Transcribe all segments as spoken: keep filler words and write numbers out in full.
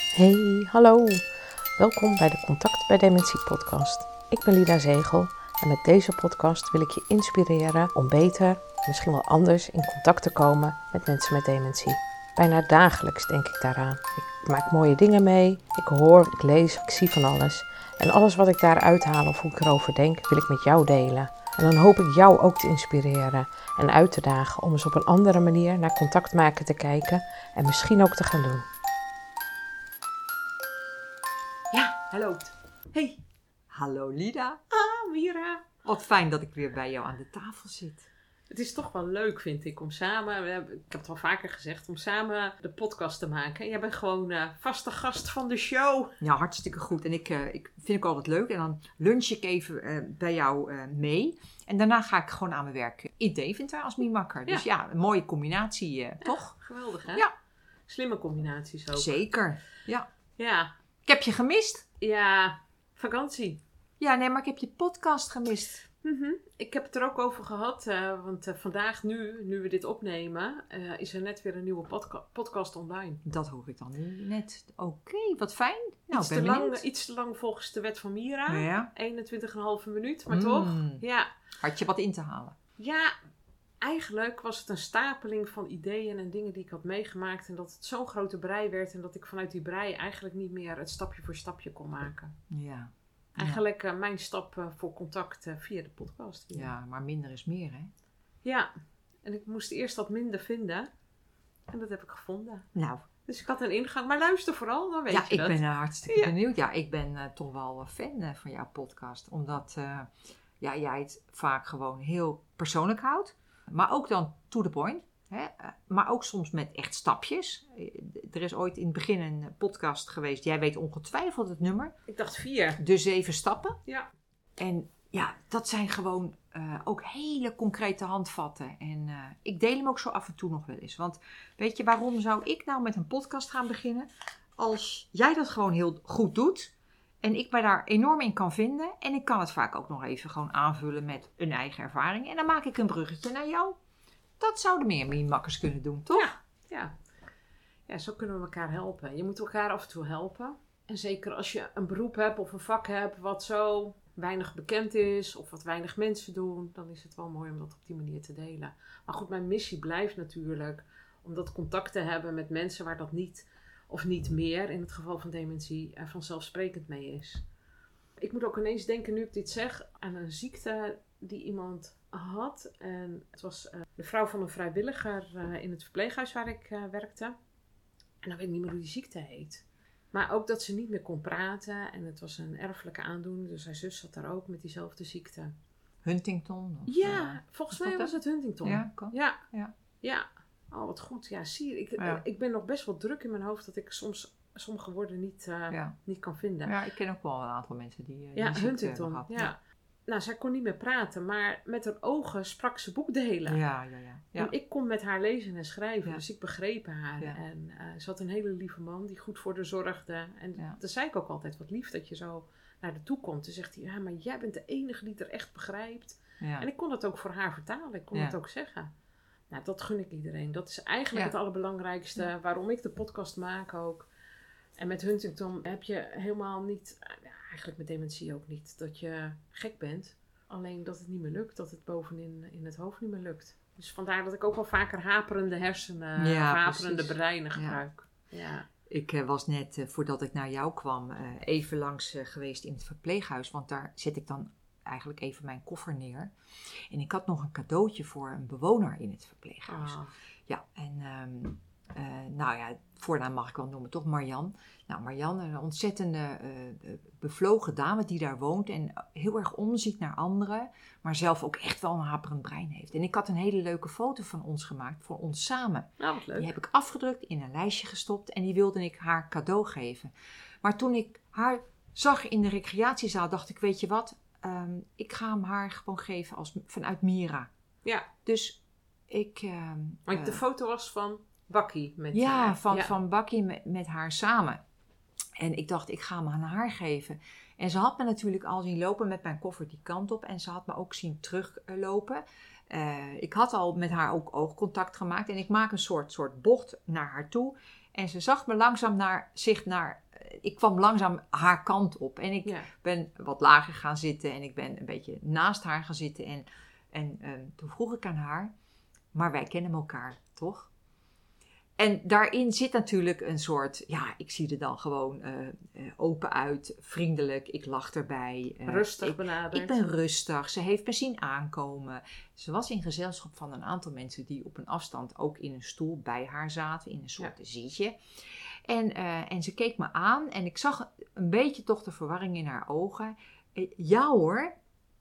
Hey, hallo. Welkom bij de Contact bij Dementie podcast. Ik ben Lida Zegel en met deze podcast wil ik je inspireren om beter, misschien wel anders, in contact te komen met mensen met dementie. Bijna dagelijks denk ik daaraan. Ik maak mooie dingen mee, ik hoor, ik lees, ik zie van alles. En alles wat ik daaruit haal of hoe ik erover denk, wil ik met jou delen. En dan hoop ik jou ook te inspireren en uit te dagen om eens op een andere manier naar contact maken te kijken en misschien ook te gaan doen. Ja, hij loopt. Hey, hallo Lida. Ah, Mira. Wat fijn dat ik weer bij jou aan de tafel zit. Het is toch wel leuk, vind ik, om samen, we hebben, ik heb het al vaker gezegd, om samen de podcast te maken. Jij bent gewoon uh, vaste gast van de show. Ja, hartstikke goed. En ik, uh, ik vind ik altijd leuk. En dan lunch ik even uh, bij jou uh, mee. En daarna ga ik gewoon aan mijn werk in Deventer als miemakker. Dus ja, ja een mooie combinatie, uh, toch? Ja, geweldig, hè? Ja. Slimme combinaties ook. Zeker, ja. Ja. Ik heb je gemist. Ja, vakantie. Ja, nee, maar ik heb je podcast gemist. Mm-hmm. Ik heb het er ook over gehad, uh, want uh, vandaag nu, nu we dit opnemen, uh, is er net weer een nieuwe podca- podcast online. Dat hoor ik dan nu net. Oké, okay, wat fijn. Nou, iets, ben te lang, benieuwd. iets te lang volgens de wet van Mira. Ja. eenentwintig komma vijf minuut, maar Mm. toch? Ja. Had je wat in te halen? Ja, eigenlijk was het een stapeling van ideeën en dingen die ik had meegemaakt. En dat het zo'n grote brei werd en dat ik vanuit die brei eigenlijk niet meer het stapje voor stapje kon maken. Ja. Eigenlijk uh, mijn stap uh, voor contact uh, via de podcast. Via. Ja, maar minder is meer, hè? Ja, en ik moest eerst wat minder vinden. En dat heb ik gevonden. Nou. Dus ik had een ingang. Maar luister vooral, dan weet ja, je dat. Ja, ik ben uh, hartstikke ja. benieuwd. Ja, ik ben uh, toch wel fan uh, van jouw podcast. Omdat uh, ja, jij het vaak gewoon heel persoonlijk houdt. Maar ook dan to the point. Hè? Uh, maar ook soms met echt stapjes. Uh, er is ooit in het begin een podcast geweest. Jij weet ongetwijfeld het nummer. Ik dacht vier. De zeven stappen. Ja. En ja, dat zijn gewoon uh, ook hele concrete handvatten. En uh, ik deel hem ook zo af en toe nog wel eens. Want weet je, waarom zou ik nou met een podcast gaan beginnen? Als jij dat gewoon heel goed doet. En ik me daar enorm in kan vinden. En ik kan het vaak ook nog even gewoon aanvullen met een eigen ervaring. En dan maak ik een bruggetje naar jou. Dat zouden meer miemakkers kunnen doen, toch? Ja, ja. Ja, zo kunnen we elkaar helpen. Je moet elkaar af en toe helpen. En zeker als je een beroep hebt of een vak hebt wat zo weinig bekend is of wat weinig mensen doen, dan is het wel mooi om dat op die manier te delen. Maar goed, mijn missie blijft natuurlijk om dat contact te hebben met mensen waar dat niet of niet meer, in het geval van dementie, er vanzelfsprekend mee is. Ik moet ook ineens denken, nu ik dit zeg, aan een ziekte die iemand had. En het was uh, de vrouw van een vrijwilliger uh, in het verpleeghuis waar ik uh, werkte. En dan weet ik niet meer hoe die ziekte heet. Maar ook dat ze niet meer kon praten. En het was een erfelijke aandoening. Dus haar zus zat daar ook met diezelfde ziekte. Huntington? Of, ja, uh, volgens mij was het Huntington. Ja, kan. Ja. Ja. Ja. Oh, wat goed. Ja, zie je. Ik, ja. ik ben nog best wel druk in mijn hoofd dat ik soms sommige woorden niet, uh, ja. niet kan vinden. Ja, ik ken ook wel een aantal mensen die, uh, ja, die Huntington. gehad. Ja. ja. Nou, zij kon niet meer praten, maar met haar ogen sprak ze boekdelen. Ja, ja, ja. ja. En ik kon met haar lezen en schrijven, ja. dus ik begreep haar. Ja. En uh, ze had een hele lieve man die goed voor haar zorgde. En ja. dan zei ik ook altijd, wat lief dat je zo naar haar toe komt. Dan zegt hij, ja, maar jij bent de enige die het er echt begrijpt. Ja. En ik kon dat ook voor haar vertalen, ik kon ja. het ook zeggen. Nou, dat gun ik iedereen. Dat is eigenlijk ja. het allerbelangrijkste, ja. waarom ik de podcast maak ook. En met Huntington heb je helemaal niet, ja, eigenlijk met dementie ook niet, dat je gek bent. Alleen dat het niet meer lukt, dat het bovenin in het hoofd niet meer lukt. Dus vandaar dat ik ook wel vaker haperende hersenen, ja, haperende precies. breinen gebruik. Ja. Ja. Ik uh, was net, uh, voordat ik naar jou kwam, uh, even langs uh, geweest in het verpleeghuis. Want daar zet ik dan eigenlijk even mijn koffer neer. En ik had nog een cadeautje voor een bewoner in het verpleeghuis. Oh. Ja, en um, uh, nou ja, voornaam mag ik wel noemen, toch? Marjan. Nou, Marjan, een ontzettende uh, bevlogen dame die daar woont en heel erg omziet naar anderen, maar zelf ook echt wel een haperend brein heeft. En ik had een hele leuke foto van ons gemaakt, voor ons samen. Nou, wat leuk. Die heb ik afgedrukt, in een lijstje gestopt en die wilde ik haar cadeau geven. Maar toen ik haar zag in de recreatiezaal, dacht ik, weet je wat, um, ik ga hem haar gewoon geven als, vanuit Mira. Ja. Dus ik... Um, maar uh, de foto was van Bakkie met ja, haar. Van, Ja, van Bakkie met, met haar samen. En ik dacht, ik ga hem aan haar geven. En ze had me natuurlijk al zien lopen met mijn koffer die kant op. En ze had me ook zien teruglopen. Uh, ik had al met haar ook oogcontact gemaakt. En ik maak een soort, soort bocht naar haar toe. En ze zag me langzaam naar zich naar... Ik kwam langzaam haar kant op. En ik Ja. ben wat lager gaan zitten. En ik ben een beetje naast haar gaan zitten. En, en uh, toen vroeg ik aan haar... Maar wij kennen elkaar, toch? En daarin zit natuurlijk een soort... Ja, ik zie er dan gewoon uh, uh, open uit. Vriendelijk. Ik lach erbij. Uh, Rustig ik, benaderd. Ik ben rustig. Ze heeft me zien aankomen. Ze was in gezelschap van een aantal mensen... die op een afstand ook in een stoel bij haar zaten. In een soort ja. zitje. En, uh, en ze keek me aan. En ik zag een beetje toch de verwarring in haar ogen. Uh, ja hoor.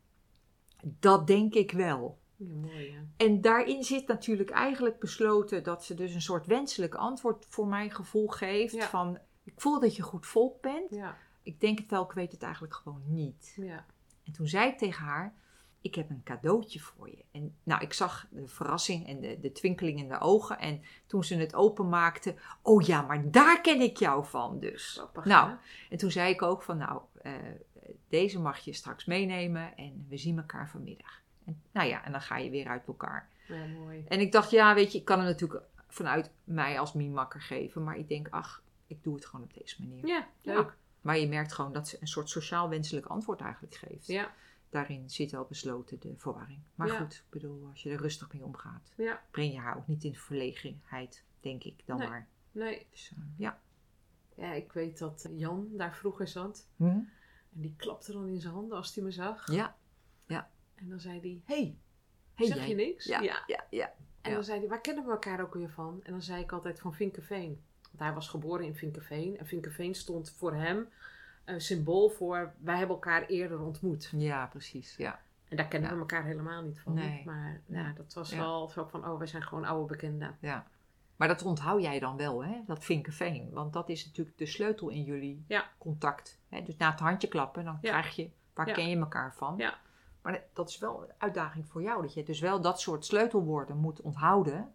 Dat denk ik wel. Ja, mooi, ja. En daarin zit natuurlijk eigenlijk besloten dat ze dus een soort wenselijk antwoord voor mijn gevoel geeft. Ja. Van, ik voel dat je goed volk bent. Ja. Ik denk het wel, ik weet het eigenlijk gewoon niet. Ja. En toen zei ik tegen haar, ik heb een cadeautje voor je. En nou, ik zag de verrassing en de, de twinkeling in de ogen. En toen ze het openmaakte, oh ja, maar daar ken ik jou van dus. Grappig, nou, hè? en toen zei ik ook van, nou, uh, deze mag je straks meenemen en we zien elkaar vanmiddag. En, nou ja, en dan ga je weer uit elkaar. Ja, mooi. En ik dacht, ja, weet je, ik kan het natuurlijk vanuit mij als miemakker geven. Maar ik denk, ach, ik doe het gewoon op deze manier. Ja, leuk. Ja. Maar je merkt gewoon dat ze een soort sociaal wenselijk antwoord eigenlijk geeft. Ja. Daarin zit al besloten de verwarring. Maar Ja. goed, ik bedoel, als je er rustig mee omgaat, Ja. breng je haar ook niet in verlegenheid, denk ik, dan Nee. maar. Nee. Dus, uh, ja. Ja, ik weet dat Jan daar vroeger zat. Hm? En die klapte dan in zijn handen als hij me zag. Ja. Ja. En dan zei hij, Hey. Hey, zeg jij. je niks? Ja. Ja. Ja. ja. En Ja. dan zei hij, waar kennen we elkaar ook weer van? En dan zei ik altijd van Vinkeveen. Want hij was geboren in Vinkeveen. En Vinkeveen stond voor hem een symbool voor, wij hebben elkaar eerder ontmoet. Ja, precies. Ja. En daar kennen Ja. we elkaar helemaal niet van. Nee. Maar Nee. ja, dat was Ja. wel zo van, oh, wij zijn gewoon oude bekenden. Ja. Maar dat onthoud jij dan wel, hè? Dat Vinkeveen. Want dat is natuurlijk de sleutel in jullie Ja. contact. Hè? Dus na het handje klappen, dan Ja. krijg je, waar Ja. ken je elkaar van? Ja. Maar dat is wel een uitdaging voor jou. Dat je dus wel dat soort sleutelwoorden moet onthouden.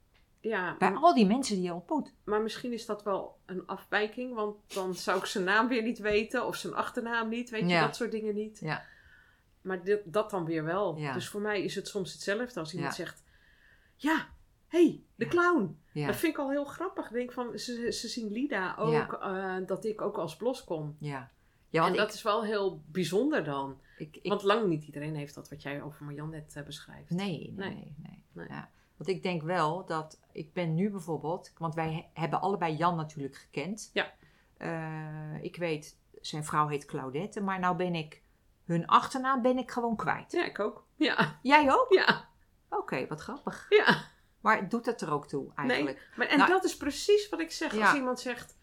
Ja, Bij m- al die mensen die je ontmoet. maar misschien is dat wel een afwijking. Want dan zou ik zijn naam weer niet weten. Of zijn achternaam niet. Weet je, Ja. dat soort dingen niet. Ja. Maar dit, dat dan weer wel. Ja. Dus voor mij is het soms hetzelfde als iemand Ja. zegt... Ja, hé, hey, de Ja. clown. Ja. Dat vind ik al heel grappig. Ik denk van, ze, ze zien Lida ook, eh, dat ik ook als Blos kom. Ja. Ja, want en dat ik, is wel heel bijzonder dan. ik, ik, Want lang niet iedereen heeft dat wat jij over Marjan net uh, beschrijft. Nee, nee, Nee. nee. nee. Nee. Ja. Want ik denk wel dat, ik ben nu bijvoorbeeld, want wij he- hebben allebei Jan natuurlijk gekend. Ja. Uh, ik weet, zijn vrouw heet Claudette, maar nou ben ik, hun achternaam ben ik gewoon kwijt. Ja, ik ook. Ja, Jij ook? ja, Oké, okay, wat grappig. ja. Maar doet het er ook toe eigenlijk? Nee, maar, en Nou, dat is precies wat ik zeg. Ja. Als iemand zegt...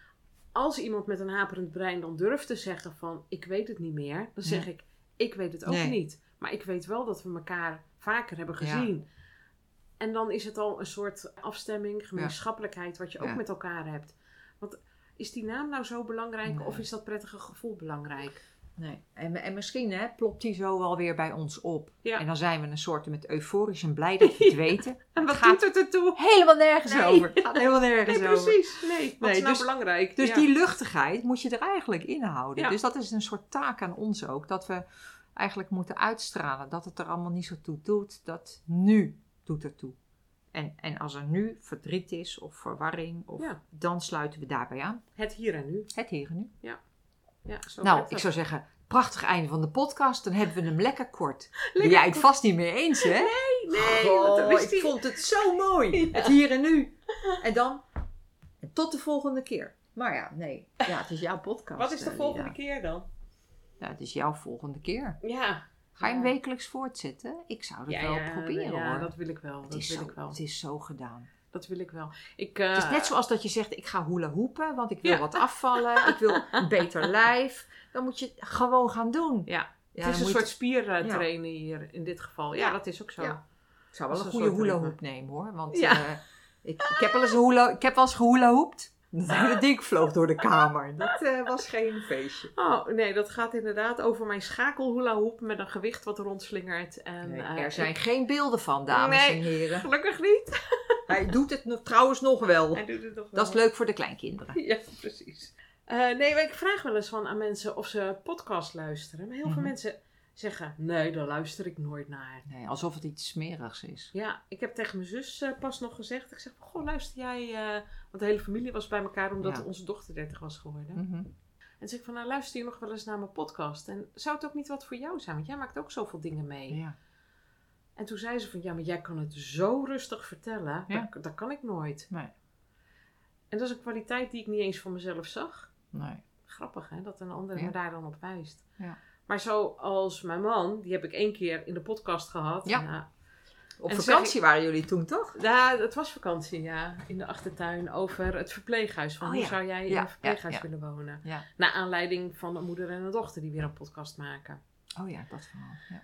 Als iemand met een haperend brein dan durft te zeggen van... Ik weet het niet meer. Dan zeg Ja. ik... Ik weet het ook Nee. niet. Maar ik weet wel dat we elkaar vaker hebben gezien. En dan is het al een soort afstemming, gemeenschappelijkheid... wat je ook Ja. met elkaar hebt. Want is die naam nou zo belangrijk? Nee. Of is dat prettige gevoel belangrijk? Nee. En, en misschien hè, plopt die zo wel weer bij ons op. Ja. En dan zijn we een soort met euforisch en blij dat we het Ja. weten. En wat Het gaat doet het ertoe? helemaal nergens Nee. over. Het gaat helemaal nergens Nee, over. precies. Nee, wat Nee, is nou dus- belangrijk? Dus Ja. die luchtigheid moet je er eigenlijk in houden. Ja. Dus dat is een soort taak aan ons ook. Dat we eigenlijk moeten uitstralen. Dat het er allemaal niet zo toe doet. Dat nu doet er toe. En, en als er nu verdriet is of verwarring. Of, Ja. dan sluiten we daarbij aan. Het hier en nu. Het hier en nu. Ja, zo Nou, werkt ik dat. zou zeggen, prachtig einde van de podcast. Dan hebben we hem lekker kort. Ben Lekker jij het kort. vast niet mee eens, hè? Nee, nee. Oh, want dan is ik die- vond het zo mooi. Ja. Het hier en nu. En dan, en tot de volgende keer. Maar ja, nee. Ja, het is jouw podcast. Wat is de eh, volgende Lida. keer dan? Ja, het is jouw volgende keer. Ja. Ga je hem Ja. wekelijks voortzetten? Ik zou dat Ja, wel ja, proberen, ja, hoor. dat wil ik wel. het, Dat is wil zo, ik wel. het is zo gedaan. Dat wil ik wel. Ik, uh, Het is net zoals dat je zegt, ik ga hula hoepen, want ik wil Ja. wat afvallen. Ik wil een beter lijf. Dan moet je het gewoon gaan doen. Ja, Ja, het dan is een moet soort je- spiertrainen hier in dit geval. Ja, Ja. dat is ook zo. Ja. Ik zou wel Dat een is een goede soort hula ritme. hoep nemen, hoor. Want Ja. eh, ik, ik heb wel eens een hula, ik heb wel eens gehula hoept. Dat hele ding vloog door de kamer. Dat eh, was geen feestje. Oh, nee, dat gaat inderdaad over mijn schakelhula hoep met een gewicht wat rondslingert. En, Nee, eh, er zijn ik- geen beelden van, dames Nee. en heren. Gelukkig niet. Hij doet het nog- trouwens nog wel. Hij doet het toch wel. Dat is leuk voor de kleinkinderen. Ja, precies. Eh, nee, maar ik vraag wel eens van aan mensen of ze podcast luisteren. Maar heel Mhm. veel mensen zeggen, nee, daar luister ik nooit naar. Nee, alsof het iets smerigs is. Ja, ik heb tegen mijn zus uh, pas nog gezegd. Ik zeg, goh, luister jij... Uh, want de hele familie was bij elkaar omdat Ja. onze dochter dertig was geworden. Mm-hmm. En zeg ik van, nou luister je nog wel eens naar mijn podcast? En zou het ook niet wat voor jou zijn? Want jij maakt ook zoveel dingen mee. Ja. En toen zei ze van, ja, maar jij kan het zo rustig vertellen. Ja. Dat, dat kan ik nooit. Nee. En dat is een kwaliteit die ik niet eens van mezelf zag. Nee. Grappig, hè? Dat een ander Ja. me daar dan op wijst. Ja. Maar zoals mijn man, die heb ik één keer in de podcast gehad. Ja. Nou, Op en vakantie zeg ik- waren jullie toen, toch? Ja, het was vakantie, ja. In de achtertuin over het verpleeghuis. Van Oh, hoe ja. zou jij in Ja, een verpleeghuis ja, ja. willen wonen? Ja. Naar aanleiding van een moeder en een dochter die weer een podcast maken. Oh ja, dat verhaal. Ja.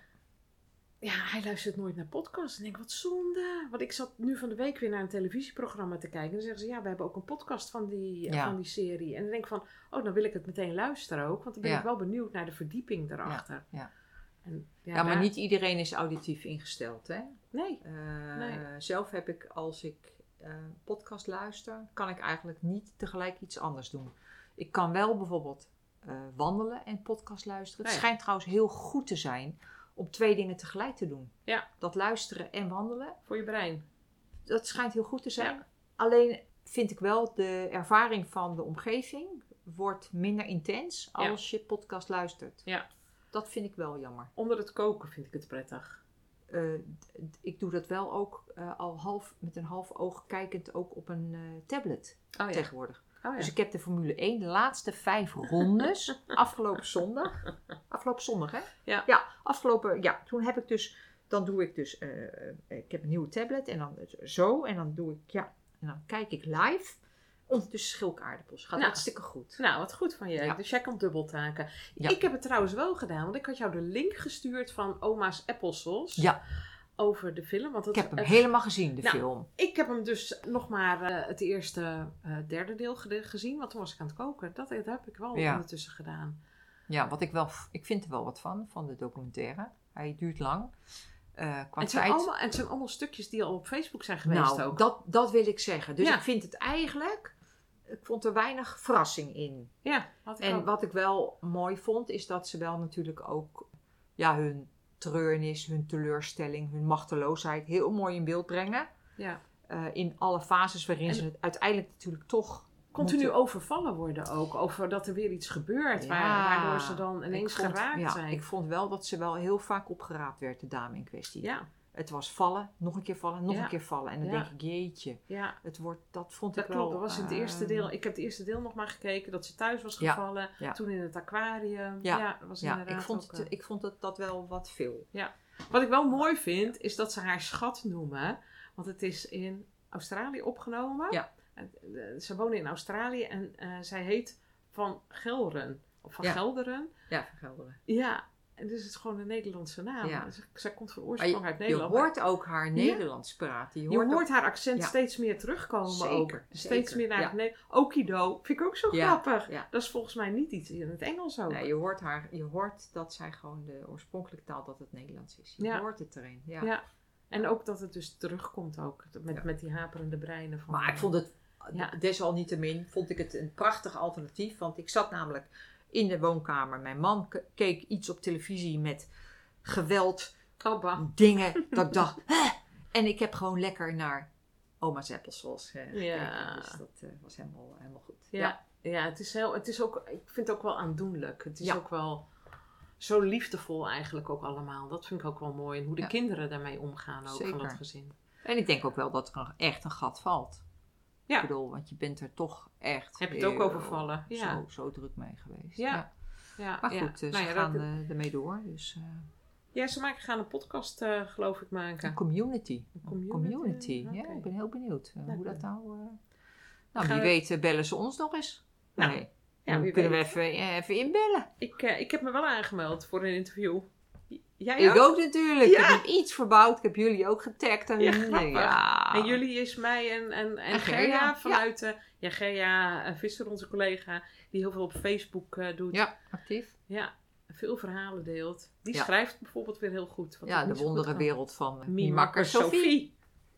Ja, hij luistert nooit naar podcasts. En ik denk, wat zonde. Want ik zat nu van de week weer naar een televisieprogramma te kijken. En dan zeggen ze, ja, we hebben ook een podcast van die, Ja. van die serie. En dan denk ik van, oh, dan wil ik het meteen luisteren ook. Want dan ben Ja. ik wel benieuwd naar de verdieping daarachter. ja. En, Ja, maar daar- niet iedereen is auditief ingesteld, hè? Nee. Uh, Nee. Zelf heb ik, als ik uh, podcast luister, kan ik eigenlijk niet tegelijk iets anders doen. Ik kan wel bijvoorbeeld uh, wandelen en podcast luisteren. Het Ja. schijnt trouwens heel goed te zijn om twee dingen tegelijk te doen. Ja. Dat luisteren en wandelen, Voor je brein. dat schijnt heel goed te zijn. Ja. Alleen vind ik wel, de ervaring van de omgeving wordt minder intens Ja. als je podcast luistert. Ja. Dat vind ik wel jammer. Onder het koken vind ik het prettig. Uh, d- ik doe dat wel ook uh, al half, met een half oog kijkend ook op een uh, tablet Oh ja. tegenwoordig. Oh, ja. Dus ik heb de Formule één, de laatste vijf rondes, afgelopen zondag. Afgelopen zondag, hè? Ja. Ja, afgelopen, ja, toen heb ik dus, dan doe ik dus, uh, ik heb een nieuwe tablet en dan zo en dan doe ik, ja, en dan kijk ik live. Ondertussen schil ik aardappels. Gaat Nou. hartstikke goed. Nou, wat goed van je. Ja. Dus jij kan dubbeltaken. Ja. Ik heb het trouwens wel gedaan, want ik had jou de link gestuurd van Oma's Applesauce. Ja, Over de film. Want het, ik heb hem het- helemaal gezien, de Nou, film. Ik heb hem dus nog maar uh, het eerste uh, derde deel gede- gezien, want toen was ik aan het koken. Dat, dat heb ik wel Ja. ondertussen gedaan. Ja, wat ik wel, ik vind er wel wat van, van de documentaire. Hij duurt lang. Uh, qua En het, zijn tijd. allemaal, en het zijn allemaal stukjes die al op Facebook zijn geweest Nou, ook. dat, dat wil ik zeggen. Dus Ja. ik vind het eigenlijk, ik vond er weinig verrassing in. Ja, had ik En ook. wat ik wel mooi vond, is dat ze wel natuurlijk ook ja, hun treurnis, hun teleurstelling, hun machteloosheid heel mooi in beeld brengen. Ja. Uh, in alle fases waarin En- ze het uiteindelijk natuurlijk toch Continu moeten- overvallen worden ook. Over dat er weer iets gebeurt. Ja, waar- waardoor ze dan ik ineens vond- geraakt ja, zijn. Ik vond wel dat ze wel heel vaak opgeraapt werd, de dame in kwestie. Ja, Het was vallen, nog een keer vallen, nog Ja. een keer vallen. En dan Ja. denk ik, jeetje, ja. het wordt, dat vond Dat ik klopt, wel... dat was in het uh, eerste deel. Ik heb het eerste deel nog maar gekeken, dat ze thuis was Ja, gevallen. ja. Toen in het aquarium. Ja, Ja, dat was Ja, inderdaad ik vond, ook, het, eh, ik vond het, dat wel wat veel. Wat ik wel mooi vind, is dat ze haar schat noemen. Want het is in Australië opgenomen. Ja. En, eh, Ze wonen in Australië en eh, zij heet Van Gelderen. Of Van Ja. Gelderen. Ja, vergelderen. Ja, en dus het is gewoon een Nederlandse naam. Ja. Dus zij komt van Maar oorsprong je, uit je Nederland. hoort ook haar Nederlands praten. Je Je hoort, hoort ook- haar accent Ja. steeds meer terugkomen Zeker, ook. Steeds zeker, meer naar ja. het Nederlands. Okido vind ik ook zo Ja, grappig. ja. Dat is volgens mij niet iets in het Engels ook. Nee, je hoort haar, je hoort dat zij gewoon de oorspronkelijke taal, dat het Nederlands is. Je Ja. hoort het erin. Ja. Ja. En ook dat het dus terugkomt ook. Met, Ja. met die haperende breinen van... Maar ik vond het, Ja. desalniettemin, vond ik het een prachtig alternatief. Want ik zat namelijk in de woonkamer. Mijn man k- keek iets op televisie met geweld, Oh, bah. dingen, dat ik dacht... "Hè?" En ik heb gewoon lekker naar Oma's Applesauce eh, gekeken. Ja. Dus dat eh, was helemaal, helemaal goed. Ja, ja. het is heel, het is ook, ik vind het ook wel aandoenlijk. Het is Ja. ook wel zo liefdevol eigenlijk ook allemaal. Dat vind ik ook wel mooi. En hoe de Ja. kinderen daarmee omgaan ook van Zeker. dat gezin. En ik denk ook wel dat er nog echt een gat valt. Ja. Ik bedoel, want je bent er toch echt Heb je het ook heel overvallen? Ja. Zo, zo druk mee geweest. Ja. Ja, Maar ja. goed, eh, ze Nou ja, gaan dat- eh, ermee door. Dus, eh, ja, ze maken, gaan een podcast eh, geloof ik maken. een community. Een Een community, community. Ja, oké. ik ben heel benieuwd eh, Nou, hoe dat goed. nou... eh, Nou, gaan wie we- weet eh, bellen ze ons nog eens. Nou, nee. ja, Dan wie kunnen weet. we even, eh, even inbellen. Ik, eh, ik heb me wel aangemeld voor een interview. J- Jij Ik ook? ook natuurlijk. Ja. Ik heb iets verbouwd. Ik heb jullie ook getagd. En, Ja, grappig. ja. En jullie is mij en, en, en En Gerja Gerja, vanuit... eh ja, Gerja uh, Visser, onze collega, die heel veel op Facebook eh, doet. Ja, actief. Ja, veel verhalen deelt. Die Ja. schrijft bijvoorbeeld weer heel goed. wat ik Ja, niet de zo goed kan. wonderenwereld van uh, Miemakker Sophie.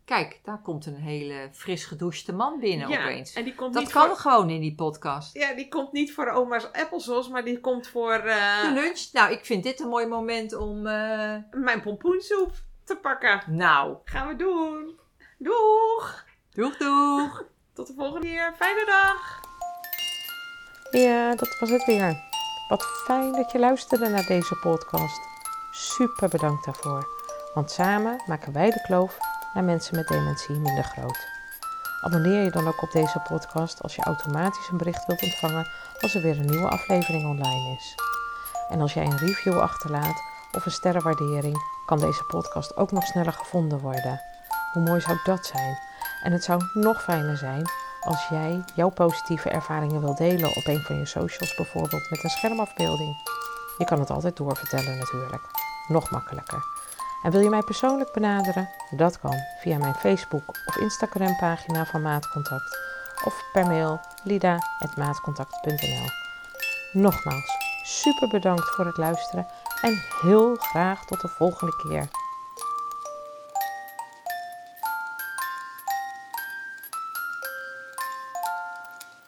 Kijk, daar komt een hele fris gedouchte man binnen Ja, opeens. en die komt Dat niet kan voor, gewoon in die podcast. ja, die komt niet voor oma's applesauce, maar die komt voor eh, De lunch. Nou, ik vind dit een mooi moment om... eh, mijn pompoensoep te pakken. Nou, Gaan we doen. Doeg! doeg doeg! Tot de volgende keer. Fijne dag! Ja, dat was het weer. Wat fijn dat je luisterde naar deze podcast. Super bedankt daarvoor. Want samen maken wij de kloof naar mensen met dementie minder groot. Abonneer je dan ook op deze podcast als je automatisch een bericht wilt ontvangen als er weer een nieuwe aflevering online is. En als jij een review achterlaat of een sterrenwaardering, kan deze podcast ook nog sneller gevonden worden. Hoe mooi zou dat zijn? En het zou nog fijner zijn als jij jouw positieve ervaringen wilt delen op een van je socials, bijvoorbeeld met een schermafbeelding. Je kan het altijd doorvertellen natuurlijk. Nog makkelijker. En wil je mij persoonlijk benaderen? Dat kan via mijn Facebook of Instagram pagina van Maatcontact of per mail lida at maatcontact punt n l. Nogmaals, super bedankt voor het luisteren en heel graag tot de volgende keer.